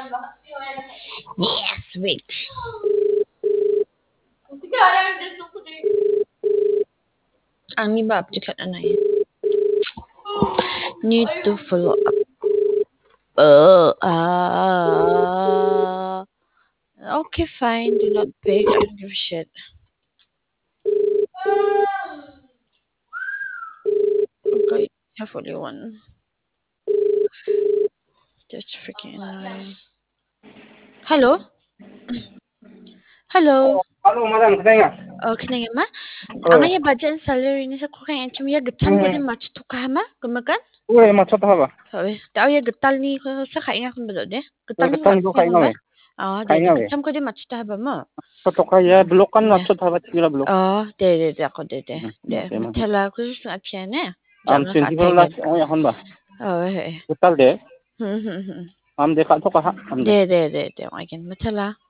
Yes, wait. Ang iba update na yun. Need to follow up. Okay, fine. Do not pick. I don't give a shit. Okay, have only one. That's freaking annoying. Hello? Hello? Halo, madam, katanya. Okay, ma. Oh, Ang iya budget salary ni sa kukain chum ya getam ko din match to kahama gumakan. gue macet apa? Sabi, tao ya getal ni ko sa kainga kun bedo de. Gue Getal ni ketang match gue ya kayak kun ba? ngawe, Ah, de kayak ngawe. getam ko din match ta ba mo. Foto kaya belok kan De. macet apa sila belok. Oh, de ako de. De. Oke, mah. Matala ko sa piane. Am Jam na ka 24 tegen. las, oh ya kan bah. Oh, he. Betal deh. Hmm. Am dekat tu kah? Am deh. De. Again, matala.